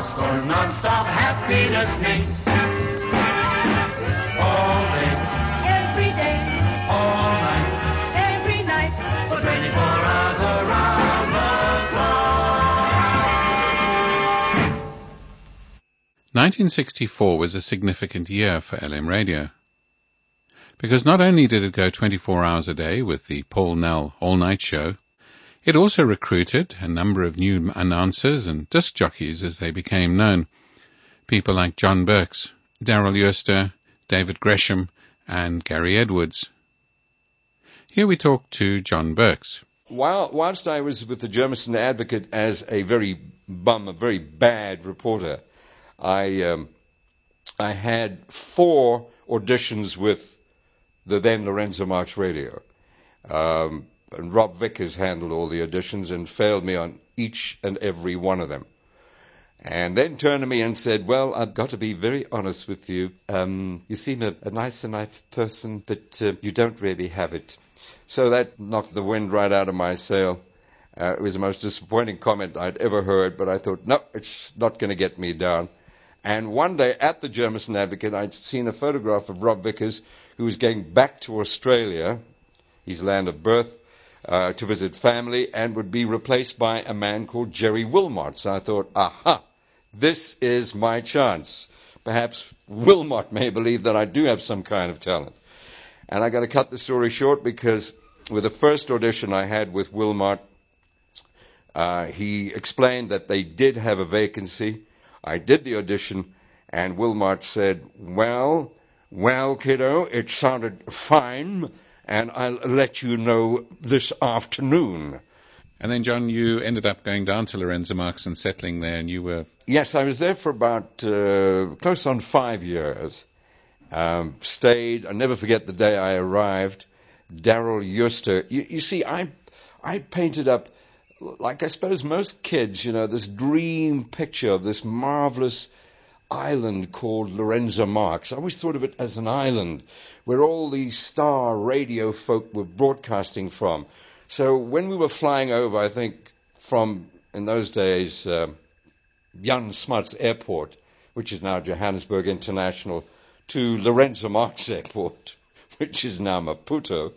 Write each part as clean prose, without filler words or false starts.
Marks for non-stop happy listening. All day, Every day, all night, every night. for 24 hours around the clock. 1964 was a significant year for LM Radio, because not only did it go 24 hours a day with the Paul Nell all-night show, it also recruited a number of new announcers and disc jockeys as they became known. People like John Burks, Darrell Eurster, David Gresham, and Gary Edwards. Here we talk to John Burks. Whilst I was with the Germiston Advocate as a very bad reporter, I had 4 auditions with the then Lorenzo Marks Radio. And Rob Vickers handled all the auditions and failed me on each and every one of them. And then turned to me and said, well, I've got to be very honest with you. You seem a nice enough person, but you don't really have it. So that knocked the wind right out of my sail. It was the most disappointing comment I'd ever heard, but I thought, no, it's not going to get me down. And one day at the Germiston Advocate, I'd seen a photograph of Rob Vickers, who was going back to Australia, his land of birth, to visit family, and would be replaced by a man called Jerry Wilmot. So I thought, aha, this is my chance. Perhaps Wilmot may believe that I do have some kind of talent. And I got to cut the story short, because with the first audition I had with Wilmot, he explained that they did have a vacancy. I did the audition, and Wilmot said, well, kiddo, it sounded fine, and I'll let you know this afternoon. And then, John, you ended up going down to Lorenzo Marks and settling there, and you were... Yes, I was there for about close on 5 years. Stayed. I'll never forget the day I arrived. Darrell Eurster. You see, I painted up, like I suppose most kids, this dream picture of this marvelous island called Lorenzo Marks. I always thought of it as an island where all the star radio folk were broadcasting from. So when we were flying over, I think from, in those days, Jan Smuts Airport, which is now Johannesburg International, to Lorenzo Marks Airport, which is now Maputo,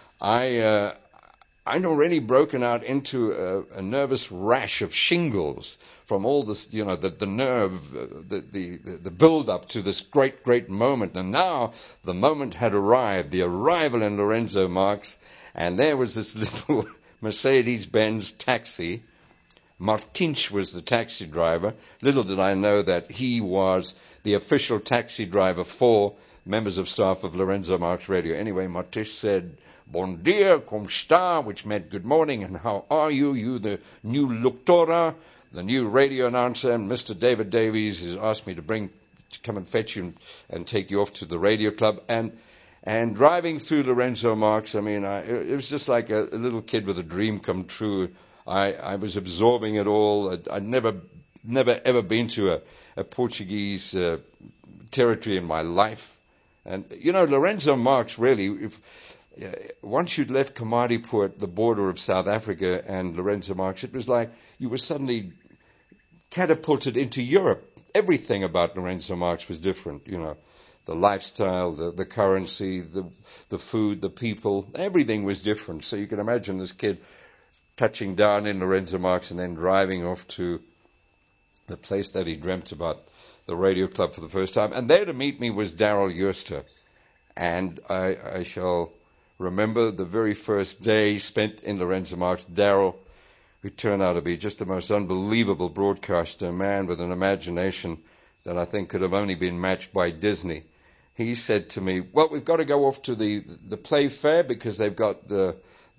I'd already broken out into a nervous rash of shingles from all this, the nerve, the build-up to this great moment. And now the moment had arrived, the arrival in Lorenzo Marks, and there was this little Mercedes-Benz taxi. Martinch was the taxi driver. Little did I know that he was the official taxi driver for members of staff of Lorenzo Marks Radio. Anyway, Martinch said, "Bon dia, como está?" which meant good morning, and how are you? You, the new Luctora, the new radio announcer, and Mr. David Davies has asked me to come and fetch you and take you off to the radio club. And driving through Lorenzo Marks, it was just like a little kid with a dream come true. I was absorbing it all. I'd never ever been to a Portuguese territory in my life. And, Lorenzo Marks really, once you'd left Komatipoort, the border of South Africa, and Lorenzo Marks, it was like you were suddenly catapulted into Europe. Everything about Lorenzo Marks was different, The lifestyle, the currency, the food, the people, everything was different. So you can imagine this kid touching down in Lorenzo Marks and then driving off to the place that he dreamt about, the radio club, for the first time. And there to meet me was Darrell Eurster. And I shall remember the very first day spent in Lorenzo Marks. Darrell, who turned out to be just the most unbelievable broadcaster, a man with an imagination that I think could have only been matched by Disney. He said to me, well, we've got to go off to the Play Fair because they've got the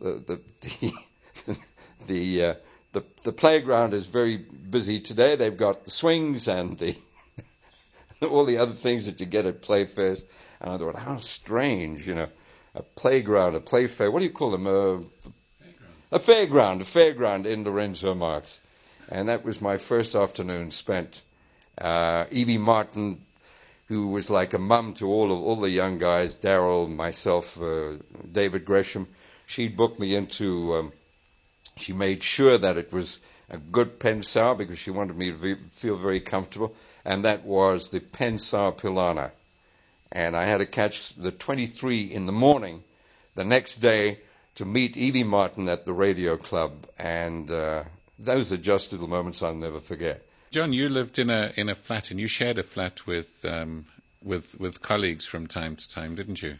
playground is very busy today. They've got the swings and all the other things that you get at play fairs. And I thought, how strange, a playground, a play fair. What do you call them? A fairground in Lorenzo Marks. And that was my first afternoon spent. Evie Martin, who was like a mum to all the young guys, Darrell, myself, David Gresham, she booked me into... she made sure that it was a good pensar because she wanted me to feel very comfortable, and that was the Pensar Pilana. And I had to catch the 23 in the morning the next day to meet Evie Martin at the radio club, and those are just little moments I'll never forget. John, you lived in a flat, and you shared a flat with colleagues from time to time, didn't you?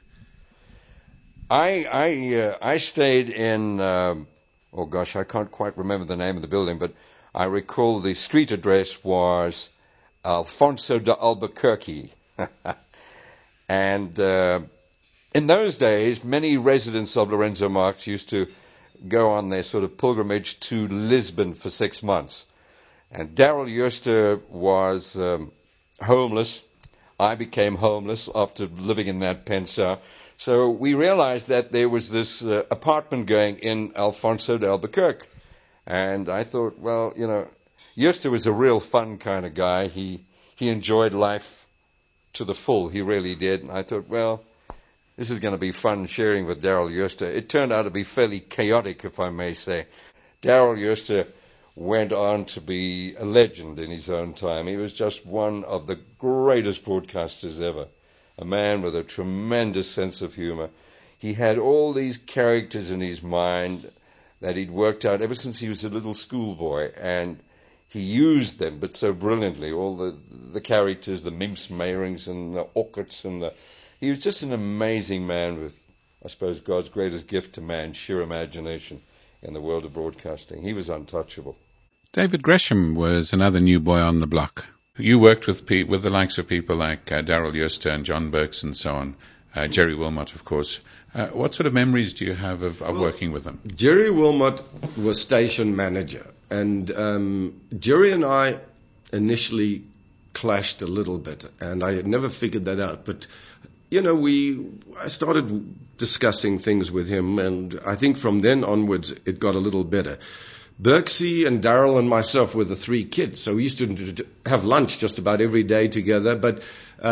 I stayed in, oh gosh, I can't quite remember the name of the building, but I recall the street address was Alfonso de Albuquerque. And in those days, many residents of Lorenzo Marx used to go on their sort of pilgrimage to Lisbon for 6 months. And Darrell Yerster was homeless. I became homeless after living in that pensar. So we realized that there was this apartment going in Alfonso de Albuquerque. And I thought, well, you know, Yerster was a real fun kind of guy. He enjoyed life to the full. He really did. And I thought, well, this is going to be fun sharing with Darrell Yerster. It turned out to be fairly chaotic, if I may say. Darrell Yerster went on to be a legend in his own time. He was just one of the greatest broadcasters ever. A man with a tremendous sense of humor. He had all these characters in his mind that he'd worked out ever since he was a little schoolboy, and he used them, but so brilliantly. All the characters, the Mimps Meyrings and the Orchids, and he was just an amazing man with, I suppose, God's greatest gift to man, sheer imagination in the world of broadcasting. He was untouchable. David Gresham was another new boy on the block. You worked with the likes of people like Darrell Yerster and John Burks and so on, Jerry Wilmot, of course. What sort of memories do you have of working with them? Jerry Wilmot was station manager, and Jerry and I initially clashed a little bit, and I had never figured that out. But, you know, I started discussing things with him, and I think from then onwards it got a little better. Berksy and Darrell and myself were the three kids, so we used to have lunch just about every day together, but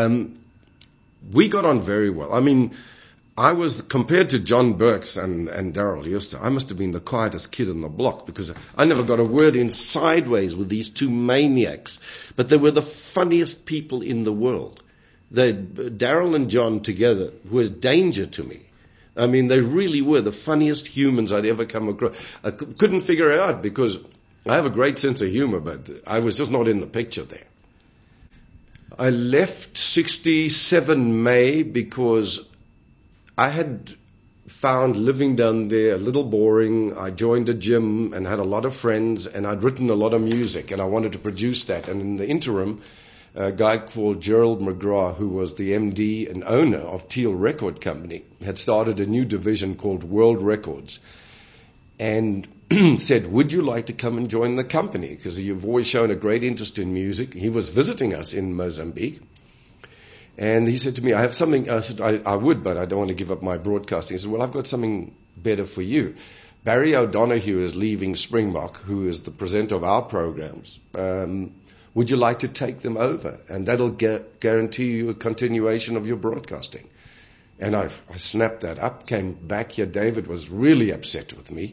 we got on very well. I mean, I was, compared to John Burks and Darrell Yerster, I must have been the quietest kid in the block because I never got a word in sideways with these two maniacs, but they were the funniest people in the world. Darrell and John together were a danger to me. I mean, they really were the funniest humans I'd ever come across. I couldn't figure it out because I have a great sense of humor, but I was just not in the picture there. I left 67 May because I had found living down there a little boring. I joined a gym and had a lot of friends, and I'd written a lot of music, and I wanted to produce that. And in the interim, a guy called Gerald McGraw, who was the MD and owner of Teal Record Company, had started a new division called World Records, and said, would you like to come and join the company? Because you've always shown a great interest in music. He was visiting us in Mozambique, and he said to me, I have something. I said, I would, but I don't want to give up my broadcasting. He said, well, I've got something better for you. Barry O'Donoghue is leaving Springbok, who is the presenter of our programs. Would you like to take them over? And that'll guarantee you a continuation of your broadcasting. And I snapped that up, came back here. David was really upset with me.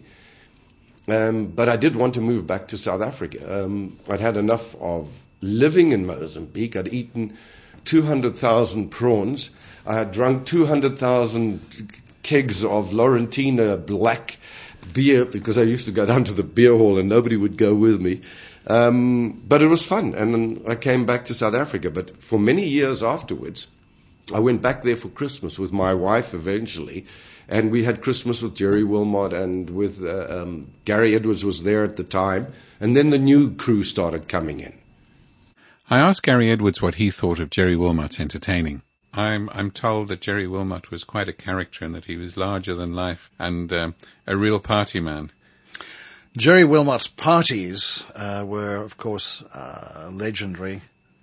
But I did want to move back to South Africa. I'd had enough of living in Mozambique. I'd eaten 200,000 prawns. I had drunk 200,000 kegs of Laurentina black beer because I used to go down to the beer hall and nobody would go with me. But it was fun, and then I came back to South Africa. But for many years afterwards, I went back there for Christmas with my wife eventually, and we had Christmas with Jerry Wilmot and with Gary Edwards was there at the time, and then the new crew started coming in. I asked Gary Edwards what he thought of Jerry Wilmot's entertaining. I'm told that Jerry Wilmot was quite a character and that he was larger than life and a real party man. Jerry Wilmot's parties were, of course, legendary.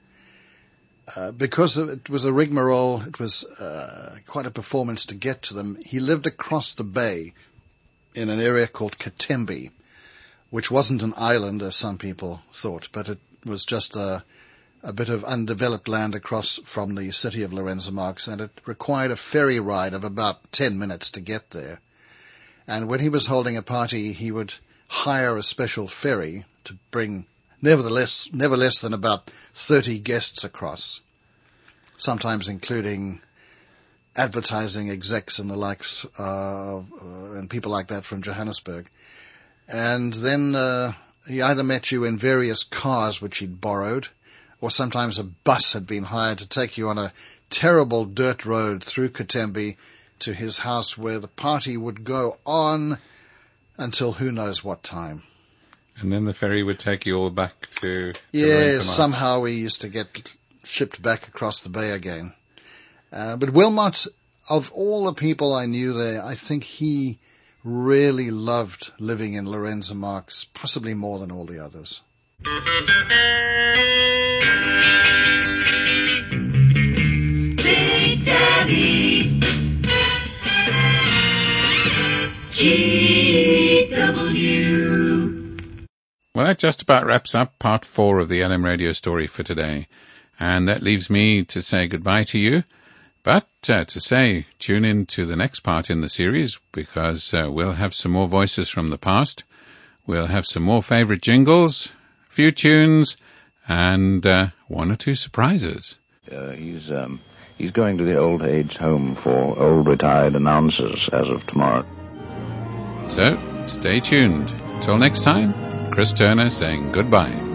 Because it was a rigmarole, it was quite a performance to get to them. He lived across the bay in an area called Katembe, which wasn't an island, as some people thought, but it was just a bit of undeveloped land across from the city of Lorenzo Marx, and it required a ferry ride of about 10 minutes to get there. And when he was holding a party, he would hire a special ferry to bring never less than about 30 guests across, sometimes including advertising execs and the likes, and people like that from Johannesburg. And then he either met you in various cars which he'd borrowed, or sometimes a bus had been hired to take you on a terrible dirt road through Katembe to his house, where the party would go on until who knows what time. And then the ferry would take you all back to Yes, somehow we used to get shipped back across the bay again. But Wilmot, of all the people I knew there, I think he really loved living in Lorenzo Marques, possibly more than all the others. Big Daddy GW. Well, that just about wraps up part 4 of the LM Radio story for today. And that leaves me to say goodbye to you. But to say, tune in to the next part in the series, because we'll have some more voices from the past. We'll have some more favorite jingles, a few tunes, and 1 or 2 surprises. He's going to the old age home for old retired announcers as of tomorrow. So, stay tuned. Till next time, Chris Turner saying goodbye.